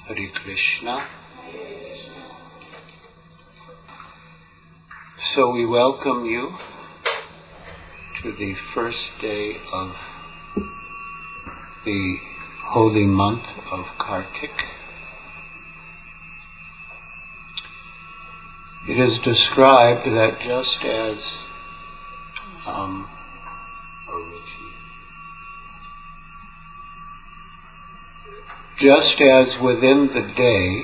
Hare Krishna. So we welcome you to the first day of the holy month of Kartik. It is described that just as within the day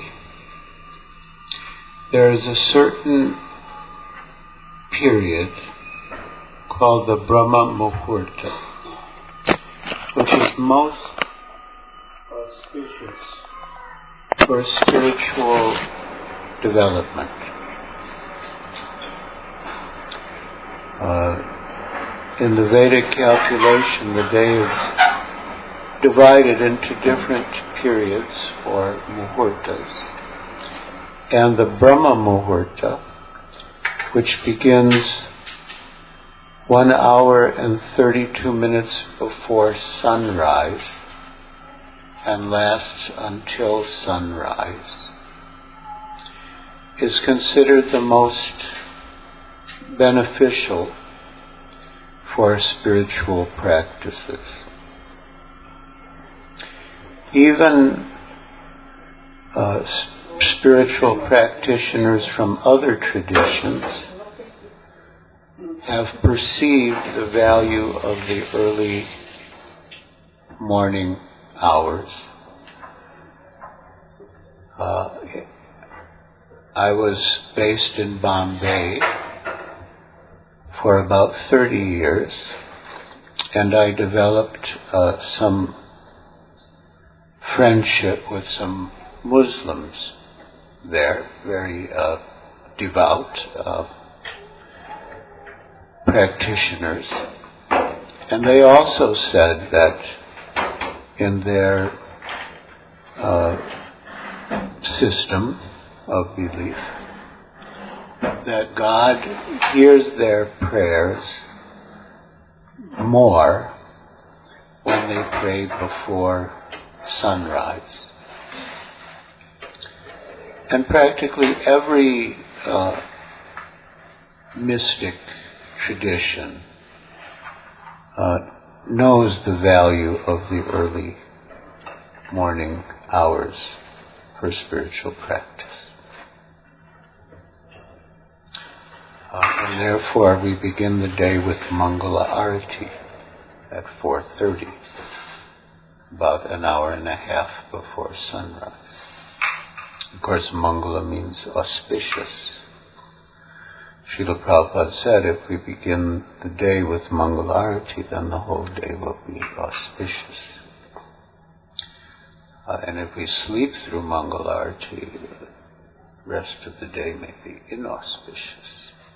there is a certain period called the Brahma Muhurta, which is most auspicious for spiritual development. In the Vedic calculation, the day is divided into different periods or muhurtas. And the Brahma Muhurta, which begins 1 hour and 32 minutes before sunrise and lasts until sunrise, is considered the most beneficial for spiritual practices. Even spiritual practitioners from other traditions have perceived the value of the early morning hours. I was based in Bombay for about 30 years, and I developed some friendship with some Muslims there, very devout practitioners. And they also said that in their system of belief, that God hears their prayers more when they pray before sunrise. And practically every mystic tradition knows the value of the early morning hours for spiritual practice. And therefore we begin the day with Mangala Arati at 4:30, about an hour and a half before sunrise. Of course, Mangala means auspicious. Srila Prabhupada said if we begin the day with Mangala Arati, then the whole day will be auspicious. And if we sleep through Mangala Arati, the rest of the day may be inauspicious.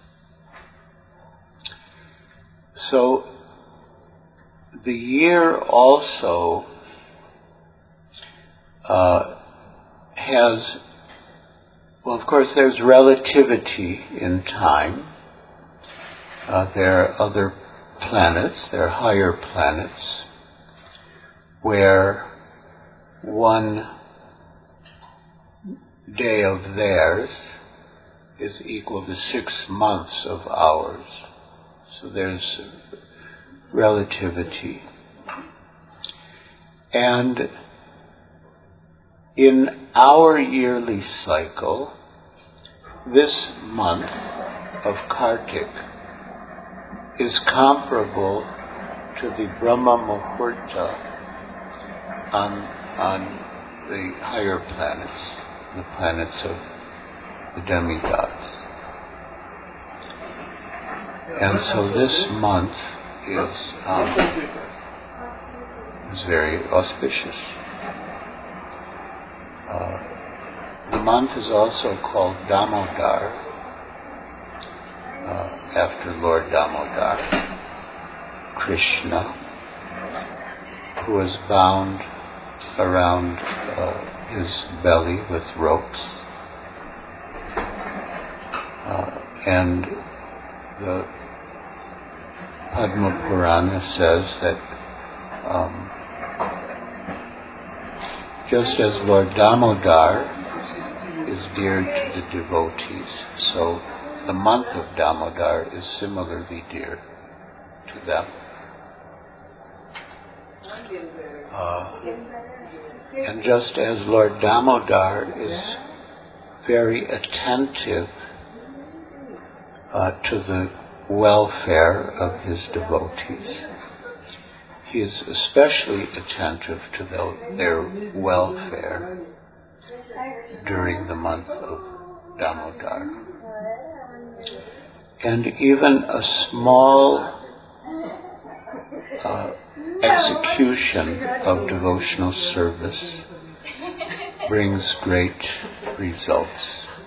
So, the year also has, well, of course, there's relativity in time. There are other planets, there are higher planets, where one day of theirs is equal to 6 months of ours. So there's relativity. And in our yearly cycle, this month of Kartik is comparable to the Brahma Muhurta on the higher planets, the planets of the demigods. And so this month is very auspicious. The month is also called Damodar, after Lord Damodar, Krishna, who was bound around his belly with ropes. And the Padma Purana says that Just as Lord Damodar is dear to the devotees, so the month of Damodar is similarly dear to them. And just as Lord Damodar is very attentive to the welfare of his devotees, he is especially attentive to their welfare during the month of Damodar. And even a small execution of devotional service brings great results.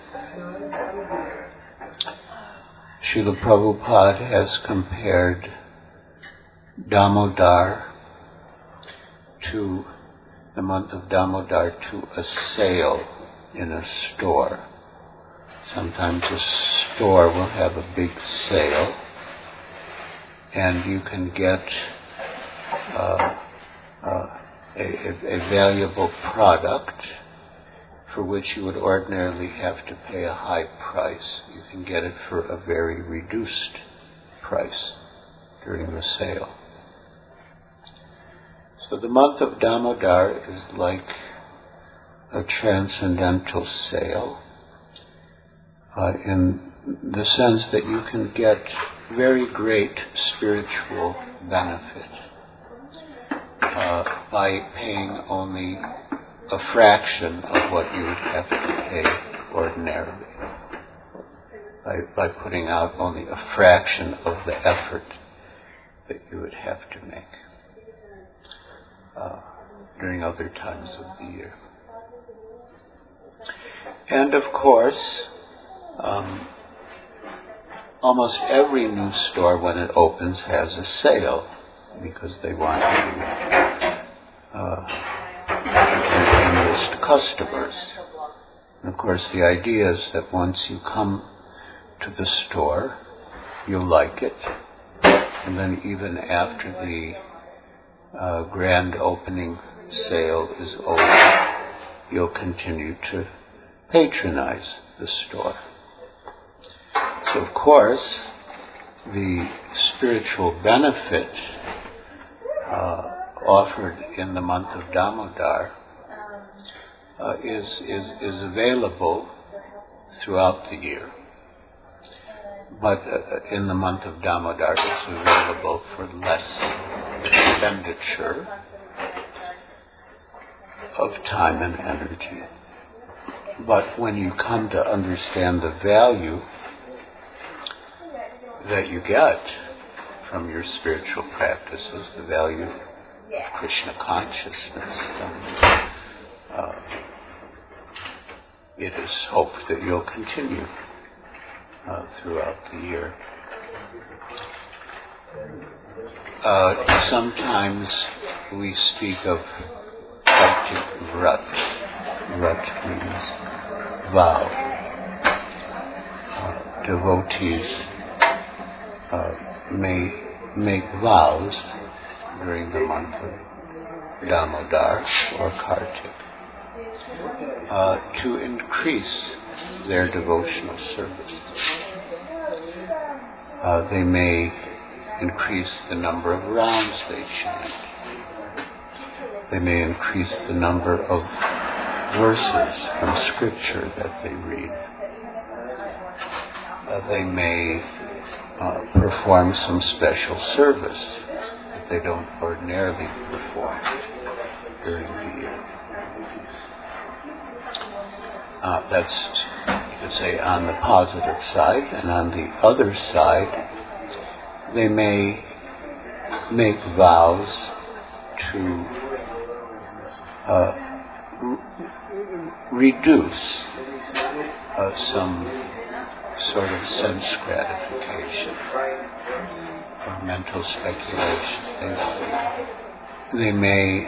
Srila Prabhupada has compared Damodar the month of Damodar to a sale in a store. Sometimes a store will have a big sale, and you can get a valuable product for which you would ordinarily have to pay a high price. You can get it for a very reduced price during the sale. So the month of Damodar is like a transcendental sale in the sense that you can get very great spiritual benefit by paying only a fraction of what you would have to pay ordinarily, by putting out only a fraction of the effort that you would have to make during other times of the year. And of course, almost every new store when it opens has a sale because they want to enlist customers. And of course, the idea is that once you come to the store, you'll like it, and then even after the grand opening sale is over, you'll continue to patronize the store. So of course, the spiritual benefit offered in the month of Damodar is available throughout the year. But in the month of Damodar, it's available for less expenditure of time and energy. But when you come to understand the value that you get from your spiritual practices, the value of Krishna consciousness, it is hoped that you'll continue throughout the year. Sometimes we speak of Kartik Vrat. Vrat means vow. Devotees may make vows during the month of Damodar or Kartik to increase their devotional service. They may increase the number of rounds they chant. They may increase the number of verses from scripture that they read. They may perform some special service that they don't ordinarily perform during the year. That's, you could say, on the positive side, and on the other side, they may make vows to reduce some sort of sense gratification or mental speculation. They may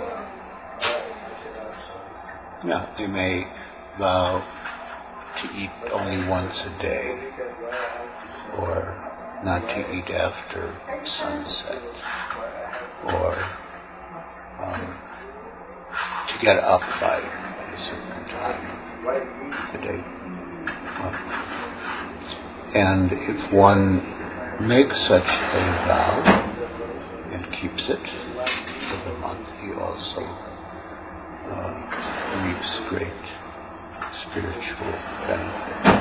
vow to eat only once a day, or not to eat after sunset, or to get up by a certain time today. And if one makes such a vow and keeps it for the month, he also reaps great spiritual benefit.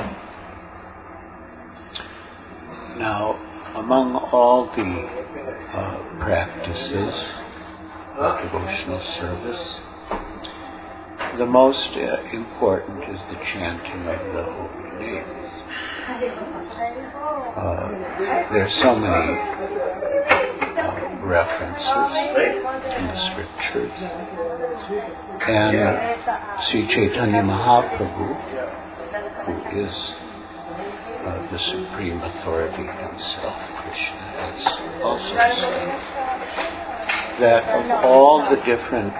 Now, among all the practices of devotional service, the most important is the chanting of the holy names. There are so many references in the scriptures, and Sri Chaitanya Mahaprabhu, who is the supreme authority himself, Krishna, has also said that of all the different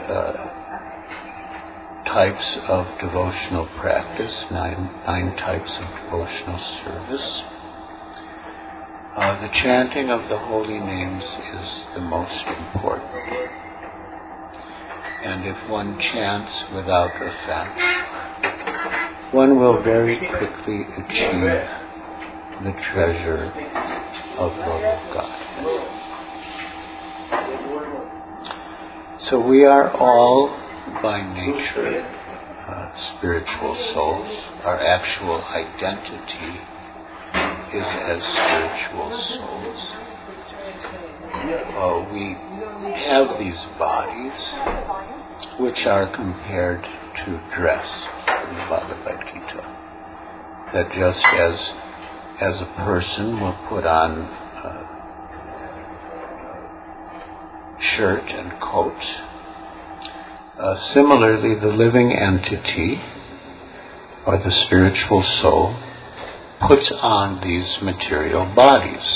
types of devotional practice, nine types of devotional service, the chanting of the holy names is the most important. And if one chants without offense, one will very quickly achieve the treasure of love of God. So we are all by nature spiritual souls. Our actual identity is as spiritual souls. We have these bodies which are compared to dress in the Bhagavad Gita. That just as a person will put on a shirt and coat, similarly the living entity, or the spiritual soul, puts on these material bodies.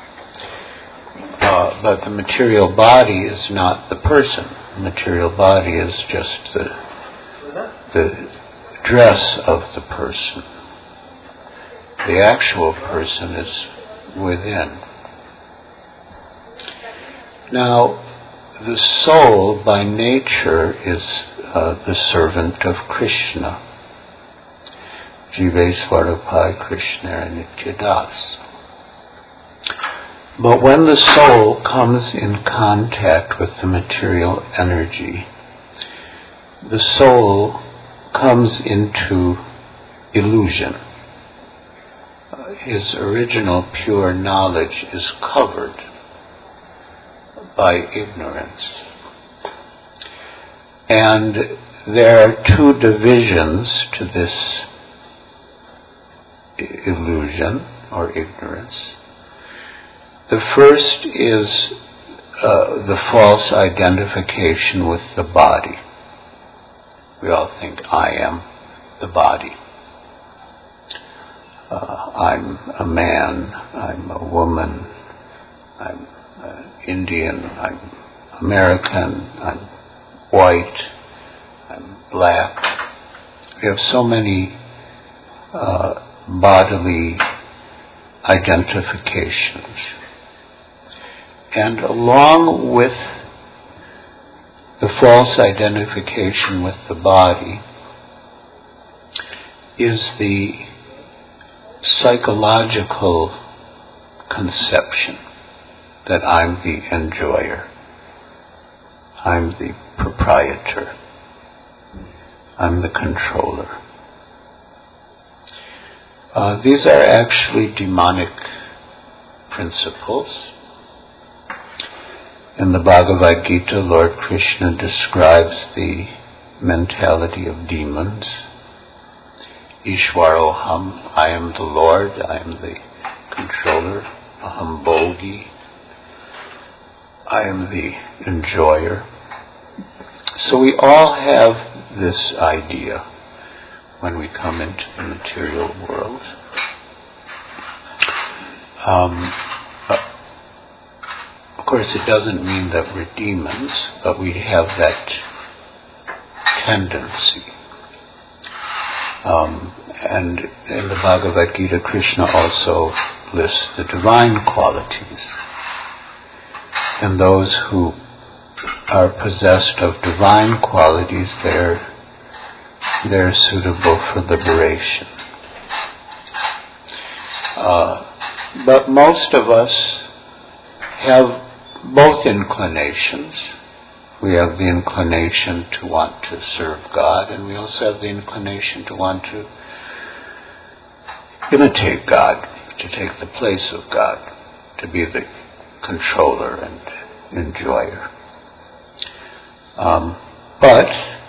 But the material body is not the person. The material body is just the dress of the person. The actual person is within. Now, the soul by nature is the servant of Krishna. Jivesvarapai Krishna Nityadas. But when the soul comes in contact with the material energy, the soul comes into illusion. His original pure knowledge is covered by ignorance. And there are two divisions to this illusion or ignorance. The first is the false identification with the body. We all think, I am the body. I'm a man, I'm a woman, I'm Indian, I'm American, I'm white, I'm black. We have so many bodily identifications. And along with the false identification with the body is the psychological conception that I'm the enjoyer, I'm the proprietor, I'm the controller. These are actually demonic principles. In the Bhagavad Gita, Lord Krishna describes the mentality of demons. Ishwaroham, I am the Lord, I am the controller. Aham Bhogi, I am the enjoyer. So we all have this idea when we come into the material world. Of course, it doesn't mean that we're demons, but we have that tendency. And in the Bhagavad Gita, Krishna also lists the divine qualities. And those who are possessed of divine qualities, they're suitable for liberation. But most of us have both inclinations. We have the inclination to want to serve God, and we also have the inclination to want to imitate God, to take the place of God, to be the controller and enjoyer. But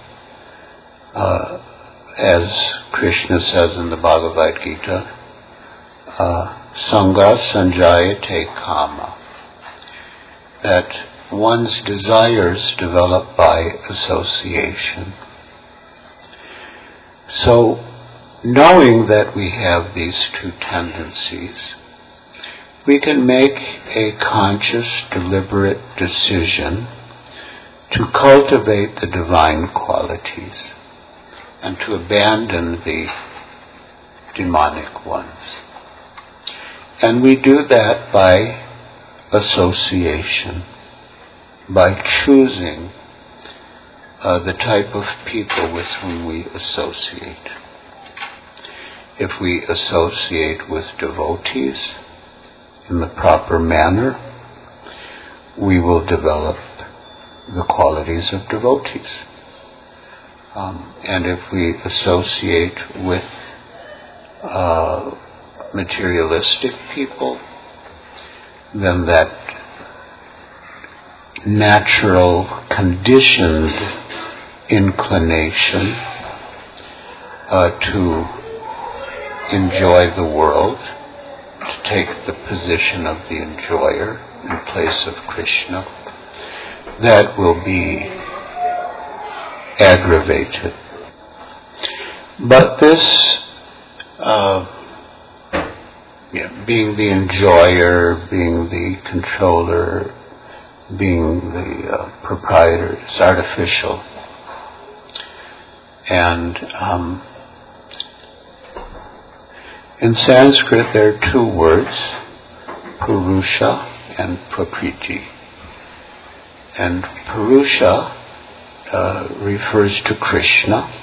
as Krishna says in the Bhagavad Gita, Sangha Sanjayate Kama, that one's desires develop by association. So, knowing that we have these two tendencies, we can make a conscious, deliberate decision to cultivate the divine qualities and to abandon the demonic ones. And we do that by association, by choosing the type of people with whom we associate. If we associate with devotees in the proper manner, we will develop the qualities of devotees. And if we associate with materialistic people, then that natural, conditioned inclination to enjoy the world, to take the position of the enjoyer in place of Krishna, that will be aggravated. But this being the enjoyer, being the controller, being the proprietor, is artificial. And in Sanskrit there are two words, Purusha and Prakriti. And Purusha refers to Krishna,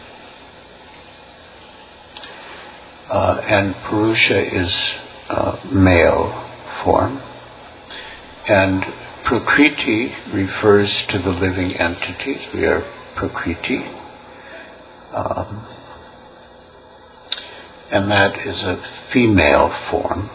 and Purusha is male form, and Prakriti refers to the living entities. We are Prakriti, and that is a female form.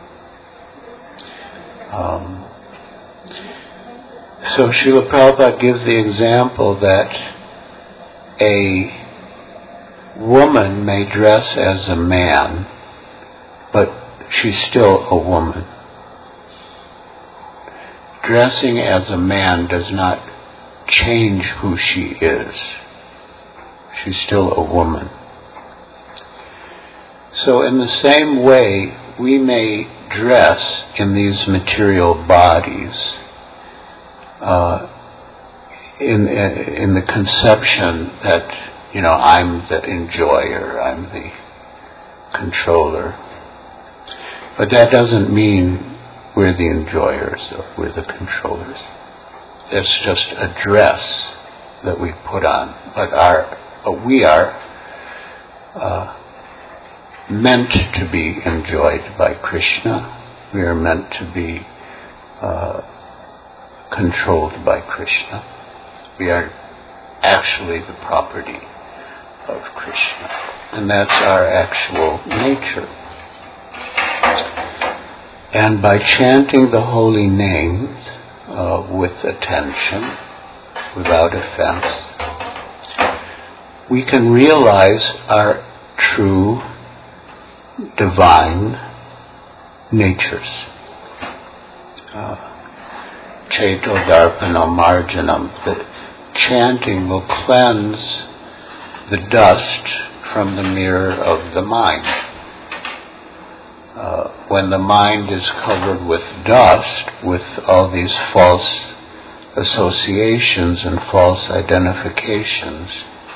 So Srila Prabhupada gives the example that a woman may dress as a man, but she's still a woman. Dressing as a man does not change who she is. She's still a woman. So in the same way, we may dress in these material bodies in the conception that, I'm the enjoyer, I'm the controller. But that doesn't mean we're the enjoyers or we're the controllers. It's just a dress that we put on. But we are meant to be enjoyed by Krishna. We are meant to be controlled by Krishna. We are actually the property of Krishna. And that's our actual nature. And by chanting the holy names with attention, without offense, we can realize our true divine natures. Cheto darpanam marjanam. The chanting will cleanse the dust from the mirror of the mind. When the mind is covered with dust, with all these false associations and false identifications,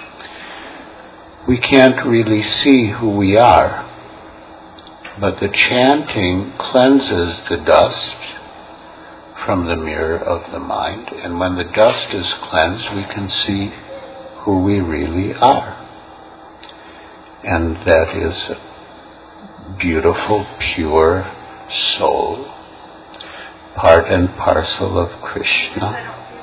we can't really see who we are. But the chanting cleanses the dust from the mirror of the mind. And when the dust is cleansed, we can see who we really are. And that is a beautiful, pure soul, part and parcel of Krishna,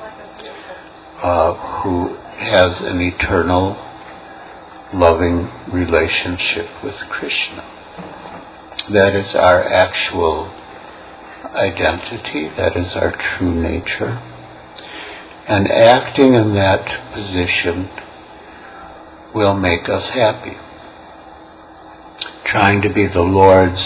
who has an eternal, loving relationship with Krishna. That is our actual identity, that is our true nature. And acting in that position will make us happy. Trying to be the lords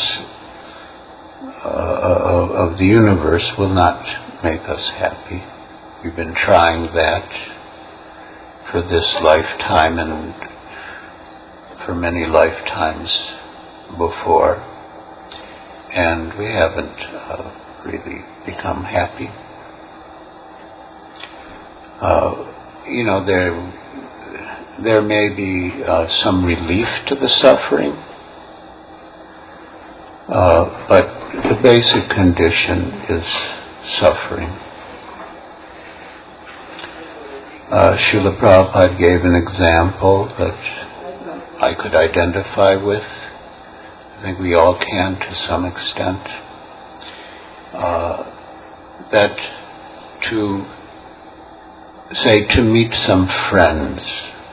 of the universe will not make us happy. We've been trying that for this lifetime and for many lifetimes before, and we haven't really become happy. There may be some relief to the suffering, but the basic condition is suffering. Srila Prabhupada gave an example that I could identify with. I think we all can to some extent. That to meet some friends.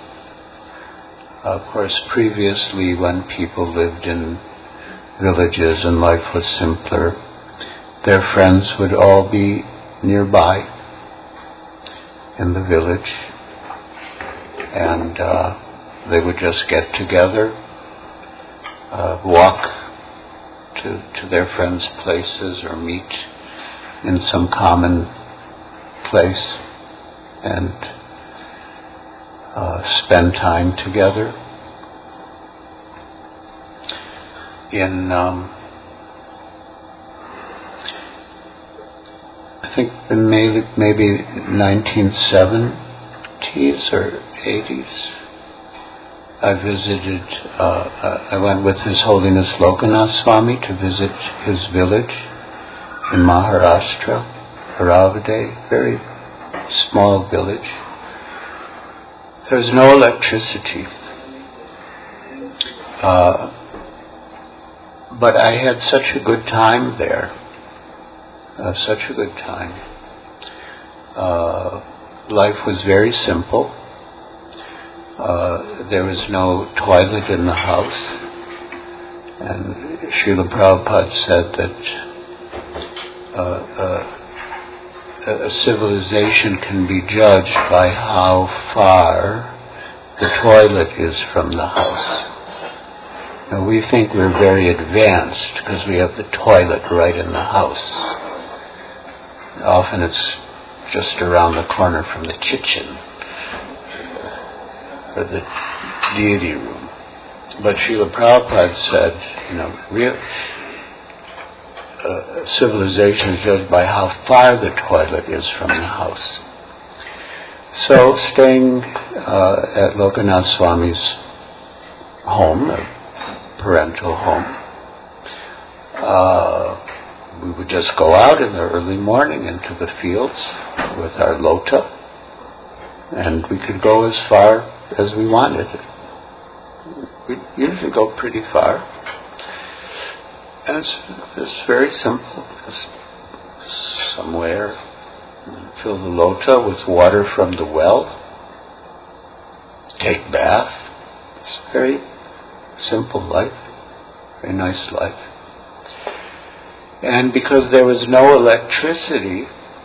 Of course, previously when people lived in villages and life was simpler, their friends would all be nearby in the village, and they would just get together, walk to their friends' places or meet in some common place and spend time together. In I think in maybe 1970s or 80s, I visited, I went with His Holiness Lokanath Swami to visit his village in Maharashtra, Aravade, very small village. There's no electricity. But I had such a good time there. Such a good time. Life was very simple. There was no toilet in the house. And Srila Prabhupada said that a civilization can be judged by how far the toilet is from the house. Now, we think we're very advanced because we have the toilet right in the house. Often it's just around the corner from the kitchen or the deity room. But Srila Prabhupada said, civilization is judged by how far the toilet is from the house. So, staying at Lokanath Swami's home, a parental home, we would just go out in the early morning into the fields with our lota, and we could go as far as we wanted. We'd usually go pretty far. And it's very simple. Just somewhere, fill the lota with water from the well, take bath. It's a very simple life, very nice life. And because there was no electricity,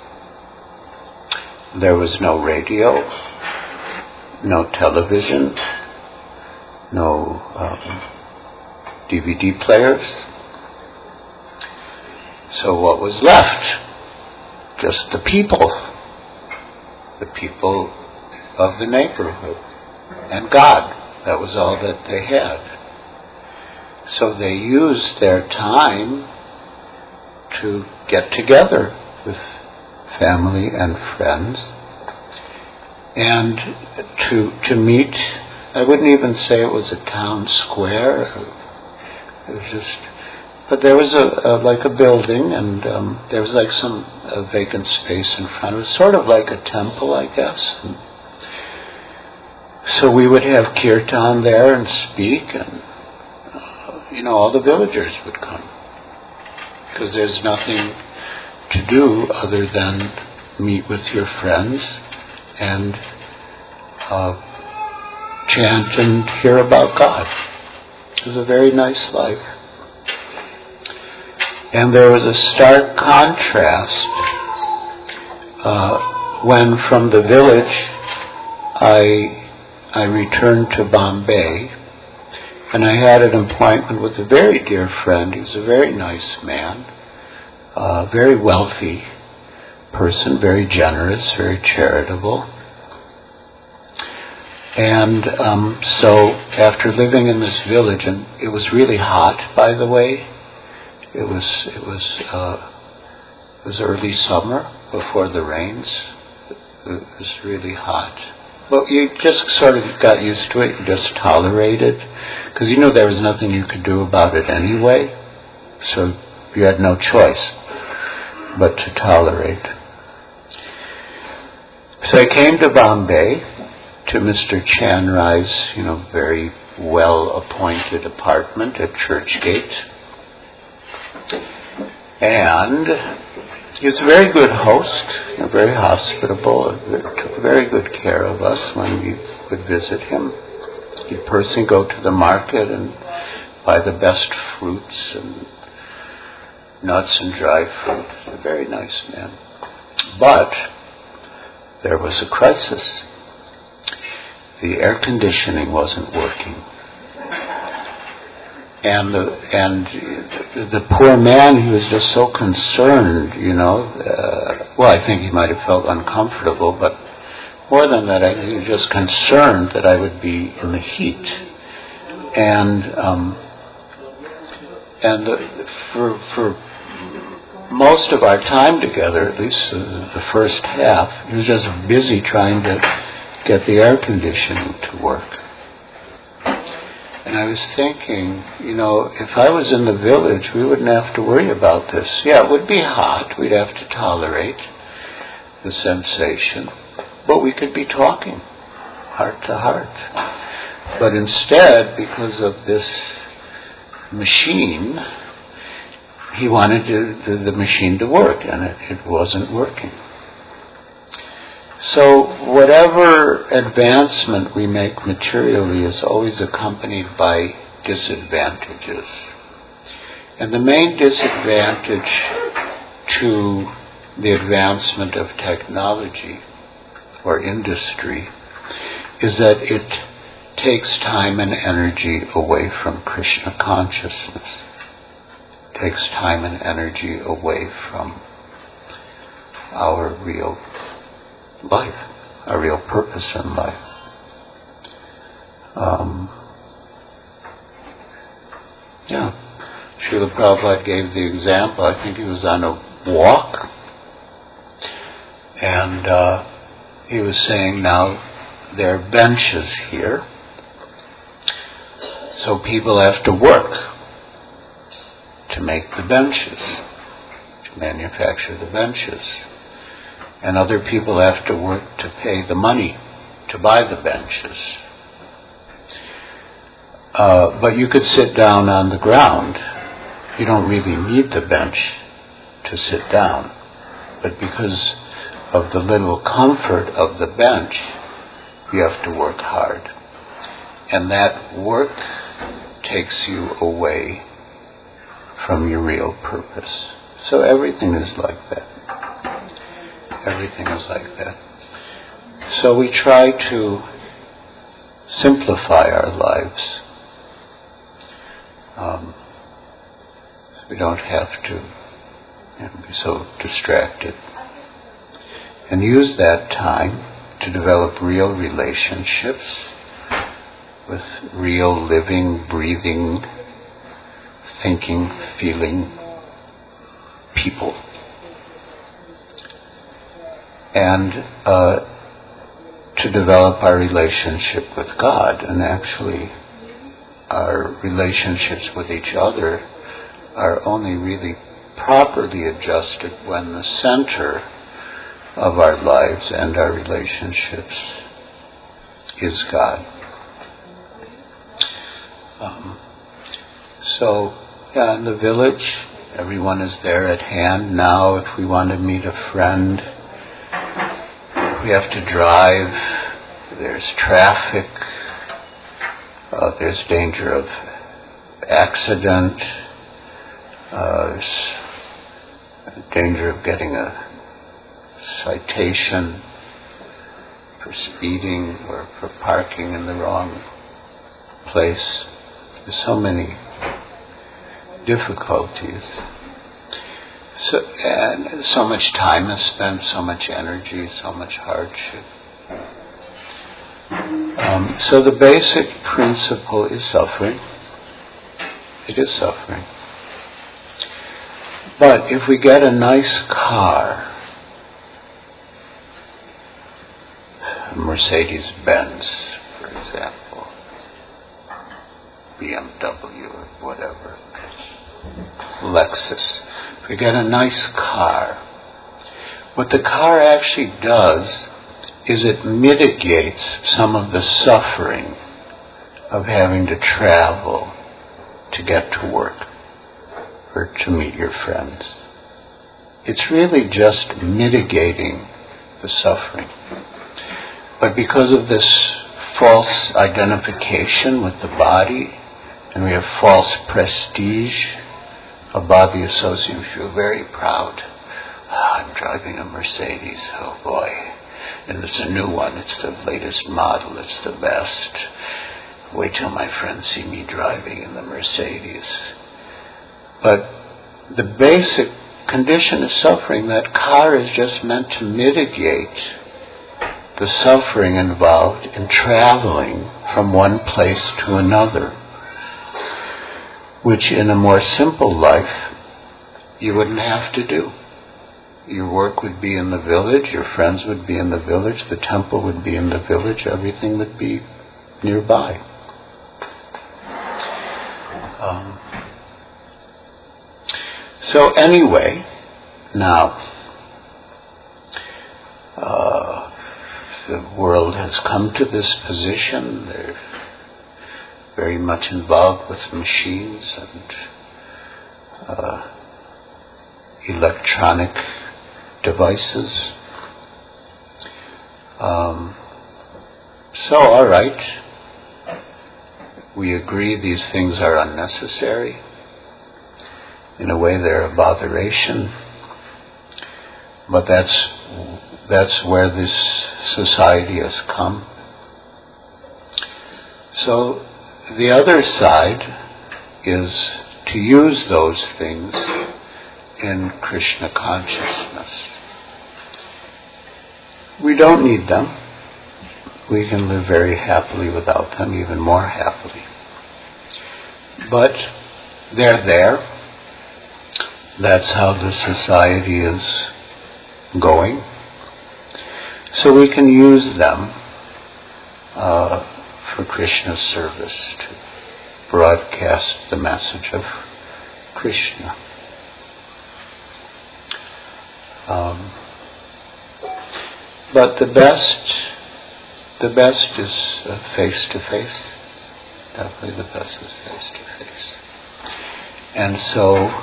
there was no radio, no television, no DVD players. So what was left? Just the people of the neighborhood, and God. That was all that they had. So they used their time to get together with family and friends and to meet. I wouldn't even say it was a town square. It was just But there was like a building, and there was like some vacant space in front. It was sort of like a temple, I guess. And so we would have kirtan there and speak, and all the villagers would come, because there's nothing to do other than meet with your friends and chant and hear about God. It was a very nice life. And there was a stark contrast when from the village I returned to Bombay, and I had an appointment with a very dear friend. He was a very nice man, very wealthy person, very generous, very charitable. And so after living in this village, and it was really hot, by the way. It was early summer before the rains. It was really hot. But you just sort of got used to it. You just tolerated, because you knew there was nothing you could do about it anyway. So you had no choice but to tolerate. So I came to Bombay, to Mr. Chan Rai's, very well-appointed apartment at Churchgate. And he was a very good host, very hospitable, took very good care of us when we would visit him. He'd personally go to the market and buy the best fruits and nuts and dry fruit. A very nice man. But there was a crisis. The air conditioning wasn't working. And the poor man, he was just so concerned, well, I think he might have felt uncomfortable, but more than that, I think he was just concerned that I would be in the heat. For most of our time together, at least the first half, he was just busy trying to get the air conditioning to work. And I was thinking, if I was in the village, we wouldn't have to worry about this. Yeah, it would be hot. We'd have to tolerate the sensation. But we could be talking heart to heart. But instead, because of this machine, he wanted the machine to work, and it wasn't working. So whatever advancement we make materially is always accompanied by disadvantages. And the main disadvantage to the advancement of technology or industry is that it takes time and energy away from Krishna consciousness. It takes time and energy away from our real life, our real purpose in life. Srila Prabhupada gave the example. I think he was on a walk, and he was saying, now there are benches here, so people have to work to make the benches, to manufacture the benches. And other people have to work to pay the money to buy the benches. But you could sit down on the ground. You don't really need the bench to sit down. But because of the little comfort of the bench, you have to work hard. And that work takes you away from your real purpose. So everything is like that. Everything is like that. So we try to simplify our lives. We don't have to be so distracted. And use that time to develop real relationships with real living, breathing, thinking, feeling people. And to develop our relationship with God, and actually our relationships with each other are only really properly adjusted when the center of our lives and our relationships is God. In the village, everyone is there at hand. Now, if we want to meet a friend, we have to drive. There's traffic. There's danger of accident. There's danger of getting a citation for speeding or for parking in the wrong place. There's so many difficulties. And so much time is spent, so much energy, so much hardship. So the basic principle is suffering. It is suffering. But if we get a nice car, a Mercedes-Benz, for example, BMW or whatever, Lexus, if we get a nice car, what the car actually does is it mitigates some of the suffering of having to travel to get to work or to meet your friends. It's really just mitigating the suffering. But because of this false identification with the body, and we have false prestige, a body association, we feel very proud. I'm driving a Mercedes, oh boy. And it's a new one, it's the latest model, it's the best. Wait till my friends see me driving in the Mercedes. But the basic condition of suffering, that car is just meant to mitigate the suffering involved in traveling from one place to another, which in a more simple life you wouldn't have to do. Your work would be in the village, your friends would be in the village, the temple would be in the village, everything would be nearby. So anyway, now, the world has come to this position. They're very much involved with machines and electronic devices. So, all right, we agree these things are unnecessary. In a way, they're a botheration. But that's where this society has come. So, the other side is to use those things in Krishna consciousness. We don't need them. We can live very happily without them, even more happily. But they're there. That's how the society is going. So we can use them for Krishna's service, to broadcast the message of Krishna. But the best is face to face. Definitely the best is face to face. And so,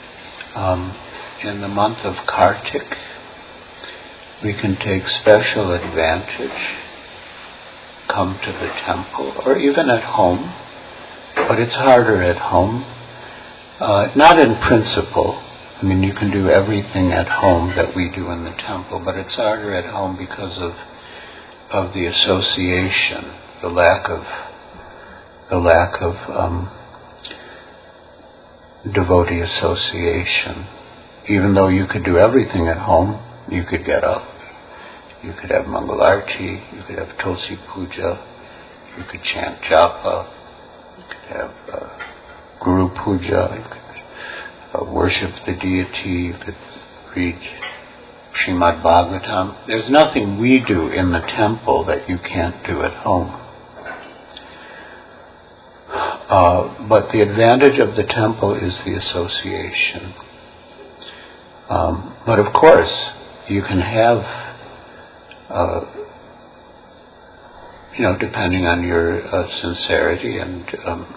in the month of Kartik, we can take special advantage, come to the temple, or even at home, but it's harder at home. Not in principle. I mean, you can do everything at home that we do in the temple, but it's harder at home because of the association, the lack of devotee association. Even though you could do everything at home, you could get up, you could have Mangalarti, you could have Tulsi Puja, you could chant Japa, you could have Guru Puja, you could worship the deity, you could read Srimad Bhagavatam. There's nothing we do in the temple that you can't do at home. But the advantage of the temple is the association. But of course, you can have, depending on your sincerity and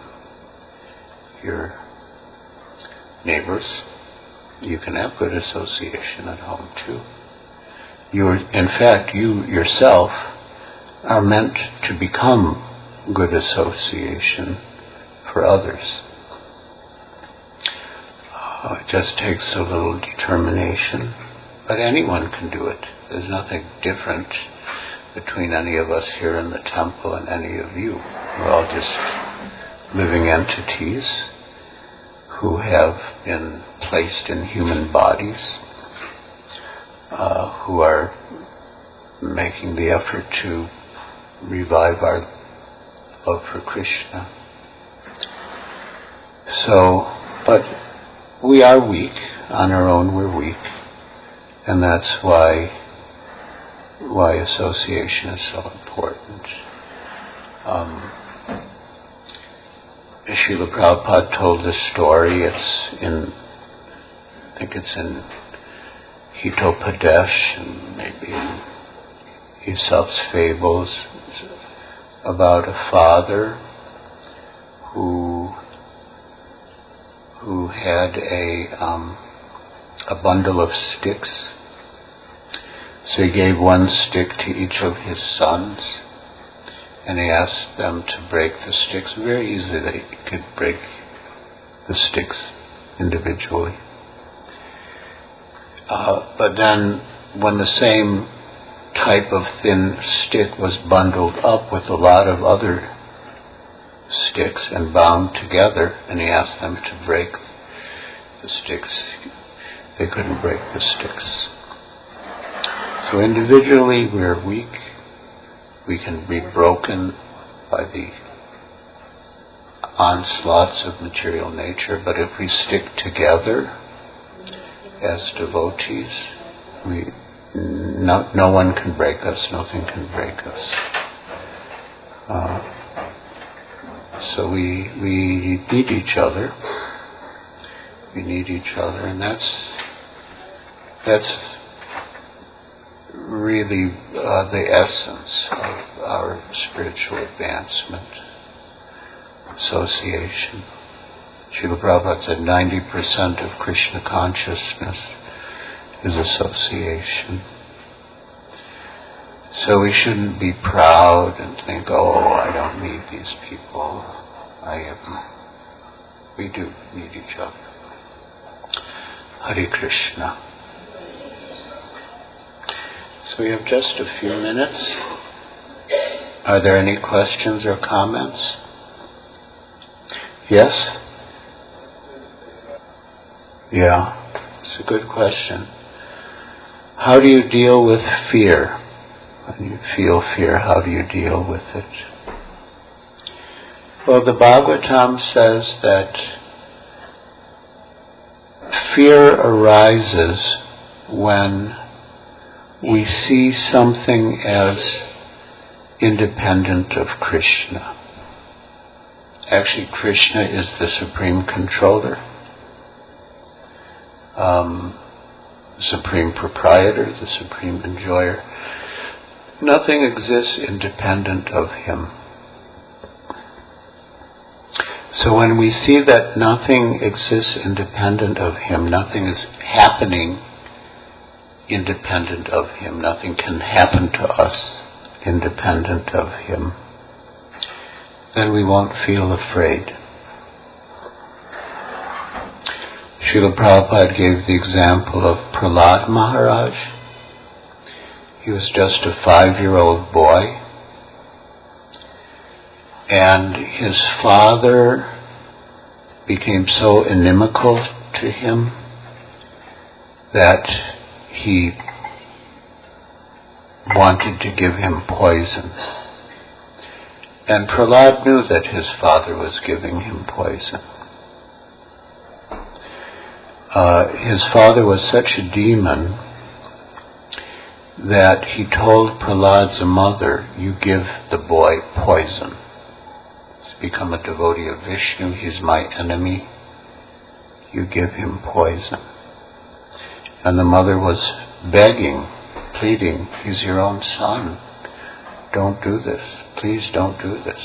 your neighbors, you can have good association at home too. In fact, you yourself are meant to become good association for others. It just takes a little determination, but anyone can do it. There's nothing different between any of us here in the temple and any of you. We're all just living entities who have been placed in human bodies, who are making the effort to revive our love for Krishna. But we are weak. On our own we're weak. And that's why association is so important. Srila Prabhupada told this story. I think it's in Hitopadesh and maybe in Aesop's Fables, about a father who had a bundle of sticks. So he gave one stick to each of his sons, and he asked them to break the sticks. Very easily they could break the sticks individually. But then when the same type of thin stick was bundled up with a lot of other sticks and bound together, and he asked them to break the sticks, they couldn't break the sticks. So individually we're weak. We can be broken by the onslaughts of material nature, but if we stick together as devotees, no one can break us, nothing can break us. So we need each other. We need each other, and that's really the essence of our spiritual advancement. Association. Srila Prabhupada said 90% of Krishna consciousness is association. So we shouldn't be proud and think, I don't need these people. We do need each other. Hare Krishna. So we have just a few minutes. Are there any questions or comments? Yes? Yeah, it's a good question. How do you deal with fear? When you feel fear, how do you deal with it? Well, the Bhagavatam says that fear arises when we see something as independent of Krishna. Actually, Krishna is the supreme controller, supreme proprietor, the supreme enjoyer. Nothing exists independent of him. So when we see that nothing exists independent of him, nothing is happening independent of him, nothing can happen to us independent of him, then we won't feel afraid. Srila Prabhupada gave the example of Prahlad Maharaj. He was just a 5-year-old boy, and his father became so inimical to him that he wanted to give him poison. And Prahlad knew that his father was giving him poison. His father was such a demon that he told Prahlad's mother, "You give the boy poison." become a devotee of Vishnu, he's my enemy. You give him poison. And the mother was begging, pleading, he's your own son. Don't do this. Please don't do this.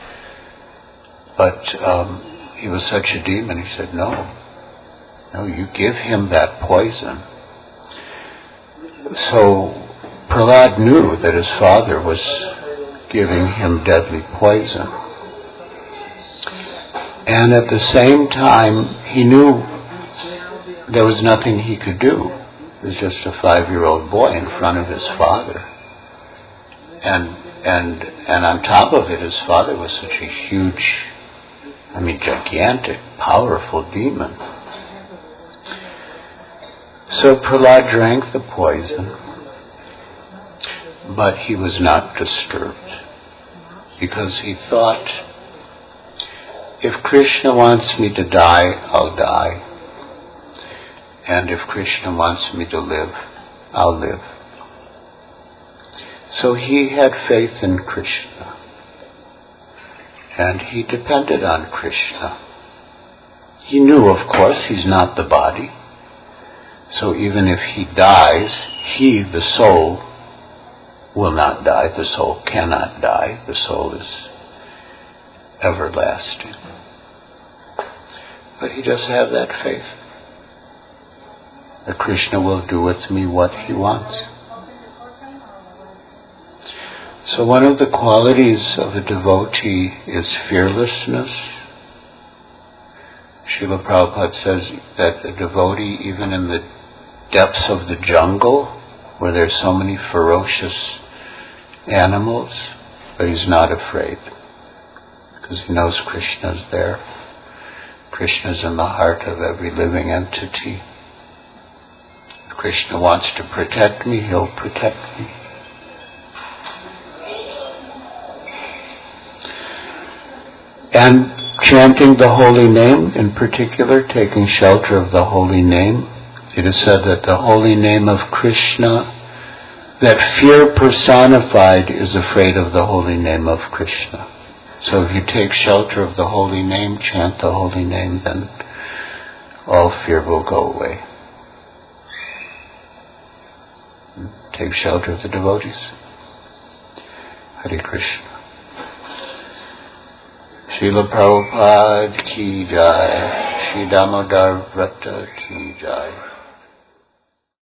But he was such a demon, he said, no, you give him that poison. So Prahlad knew that his father was giving him deadly poison. And at the same time, he knew there was nothing he could do. He was just a 5-year-old boy in front of his father. And on top of it, his father was such a huge, gigantic, powerful demon. So Prahlad drank the poison, but he was not disturbed, because he thought, if Krishna wants me to die, I'll die. And if Krishna wants me to live, I'll live. So he had faith in Krishna. And he depended on Krishna. He knew, of course, he's not the body. So even if he dies, he, the soul, will not die. The soul cannot die. The soul is everlasting. But he does have that faith that Krishna will do with me what he wants. So one of the qualities of a devotee is fearlessness. Srila Prabhupada says that a devotee, even in the depths of the jungle, where there's so many ferocious animals, but he's not afraid, because he knows Krishna's there. Krishna's in the heart of every living entity. If Krishna wants to protect me, he'll protect me. And chanting the holy name, in particular, taking shelter of the holy name, it is said that the holy name of Krishna, that fear personified is afraid of the holy name of Krishna. So if you take shelter of the holy name, chant the holy name, then all fear will go away. Take shelter of the devotees. Hare Krishna. Srila Prabhupada ki jai, Shri Damodar Vrata ki jai.